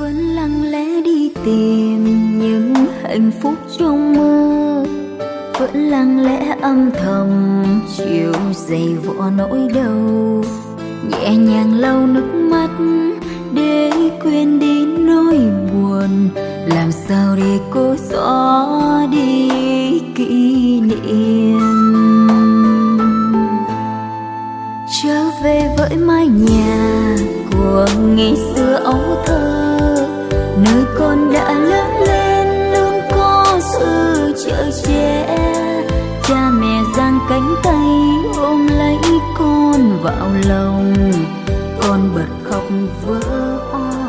vẫn lặng lẽ đi tìm những hạnh phúc trong mơ, vẫn lặng lẽ âm thầm chịu dày vò nỗi đau, nhẹ nhàng lau nước mắt để quên đi nỗi buồn, làm sao để cô xóa đi kỷ niệm. Trở về với mái nhà của ngày xưa ấu thơ, nơi con đã lớn lên luôn có sự chở che. Cha mẹ giang cánh tay ôm lấy con vào lòng, con bật khóc vỡ òa.